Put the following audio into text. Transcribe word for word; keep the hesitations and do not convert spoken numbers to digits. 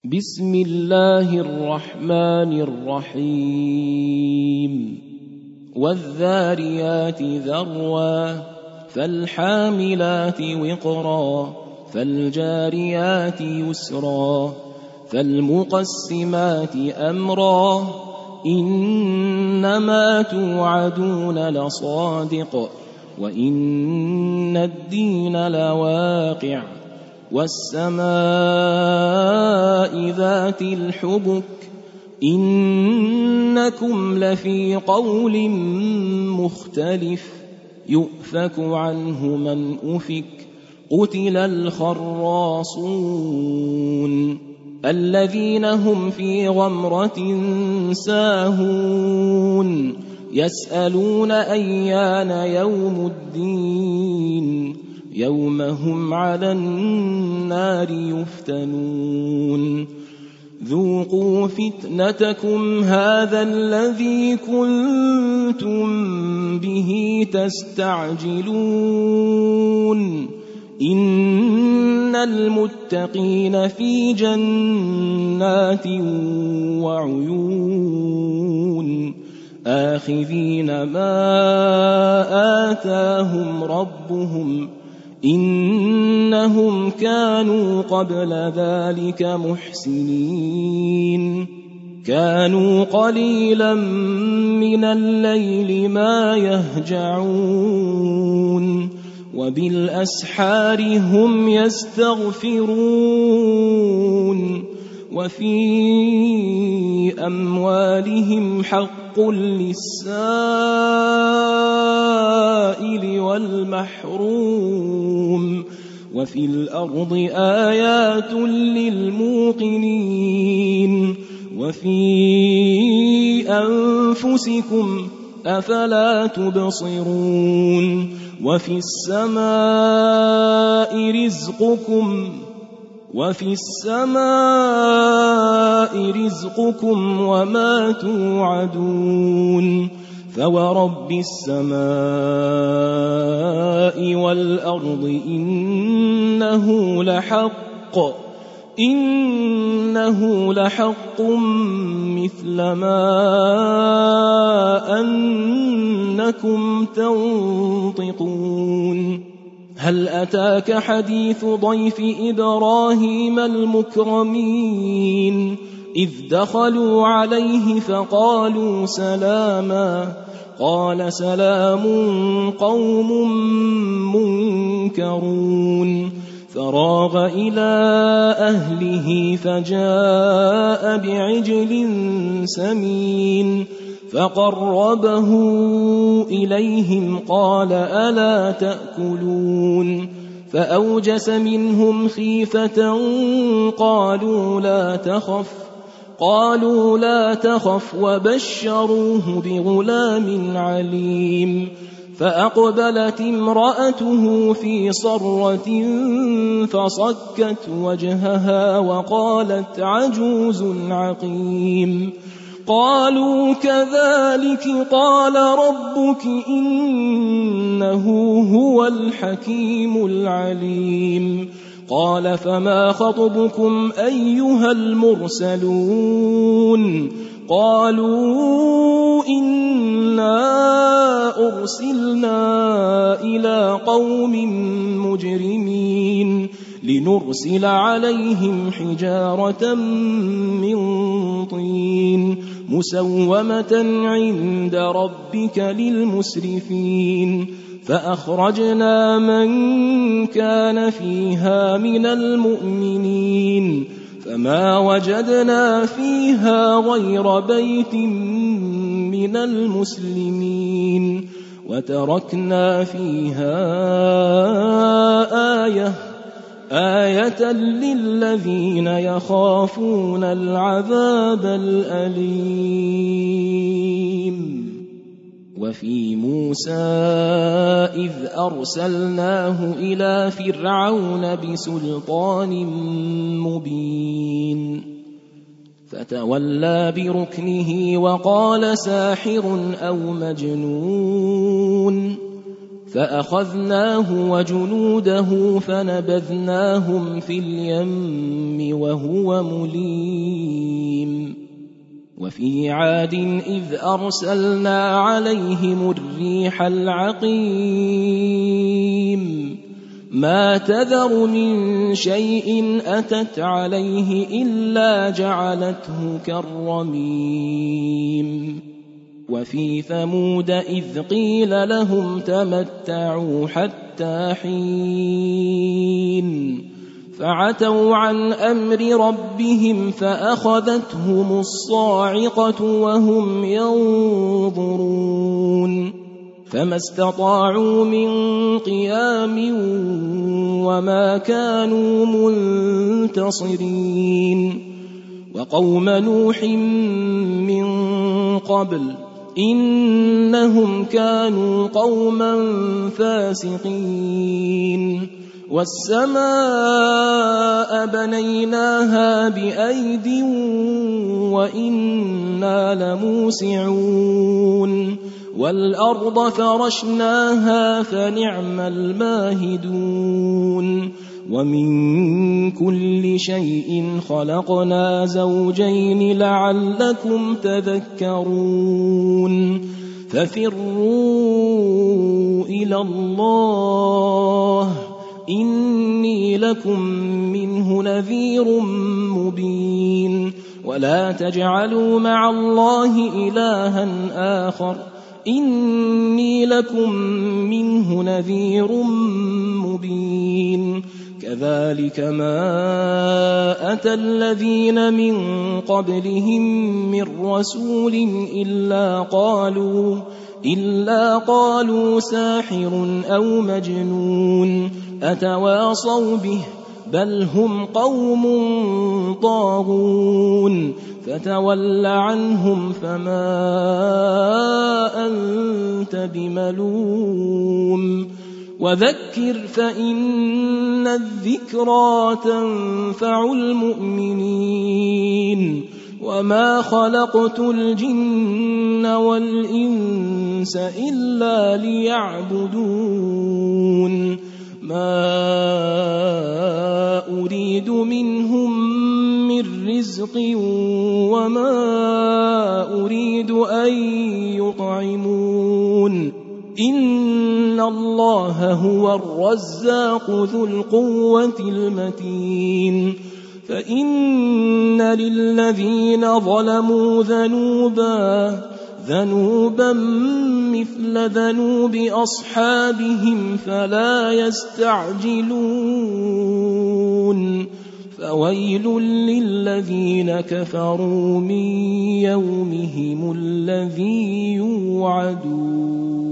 بسم الله الرحمن الرحيم والذاريات ذروا فالحاملات وقرا فالجاريات يسرا فالمقسمات أمرا إنما توعدون لصادق وإن الدين لواقع والسماء ذات الحبك إنكم لفي قول مختلف يؤفك عنه من أفك قتل الخراصون الذين هم في غمرة ساهون يسألون أيان يوم الدين يوم هم على النار يفتنون ذوقوا فتنتكم هذا الذي كنتم به تستعجلون إن المتقين في جنات وعيون آخذين ما آتاهم ربهم إنهم كانوا قبل ذلك محسنين كانوا قليلا من الليل ما يهجعون وبالأسحار هم يستغفرون وفي أموالهم حق للسائل والمحروم وفي الأرض آيات للموقنين وفي أنفسكم أفلا تبصرون وفي السماء رزقكم وفي السماء رزقكم وما توعدون فورب السماء والأرض إنه لحق إنه لحق مثل ما أنكم تنطقون هل أتاك حديث ضيف إبراهيم المكرمين إذ دخلوا عليه فقالوا سلاما قال سلام قوم منكرون فراغ إلى أهله فجاء بعجل سمين فقربه إليهم قال ألا تأكلون فأوجس منهم خيفة قالوا لا تخف قالوا لا تخف وبشروه بغلام عليم فأقبلت امرأته في صرة فصكت وجهها وقالت عجوز عقيم قالوا كذلك قال ربك إنه هو الحكيم العليم قال فما خطبكم أيها المرسلون قالوا إنا أرسلنا إلى قوم مجرمين لنرسل عليهم حجارة من طين مسومة عند ربك للمسرفين فأخرجنا من كان فيها من المؤمنين فما وجدنا فيها غير بيت من المسلمين وتركنا فيها آية آية للذين يخافون العذاب الأليم وفي موسى إذ أرسلناه إلى فرعون بسلطان مبين فتولى بركنه وقال ساحر أو مجنون فأخذناه وجنوده فنبذناهم في اليم وهو مليم وفي عاد إذ أرسلنا عليهم الريح العقيم ما تذر من شيء أتت عليه إلا جعلته كالرميم وفي ثمود إذ قيل لهم تمتعوا حتى حين فعتوا عن أمر ربهم فأخذتهم الصاعقة وهم ينظرون فما استطاعوا من قيام وما كانوا منتصرين وقوم نوح من قبل إنهم كانوا قوما فاسقين والسماء بنيناها بأيد وإنا لموسعون والأرض فرشناها فنعم الماهدون ومن كل شيء خلقنا زوجين لعلكم تذكرون ففروا إلى الله إني لكم منه نذير مبين ولا تجعلوا مع الله إلها آخر إني لكم منه نذير مبين كذلك ما أتى الذين من قبلهم من رسول إلا قالوا إلا قالوا ساحر أو مجنون أتواصوا به بل هم قوم طاغون فتول عنهم فما أنت بملوم وذكر فإن الذكرى تنفع المؤمنين وما خلقت الجن والإنس إلا ليعبدون ما أريد منهم من رزق وما أريد أن يطعمون إن الله هو الرزاق ذو القوة المتين فإن للذين ظلموا ذنوبا ذنوبا مثل ذنوب أصحابهم فلا يستعجلون فويل للذين كفروا من يومهم الذي يوعدون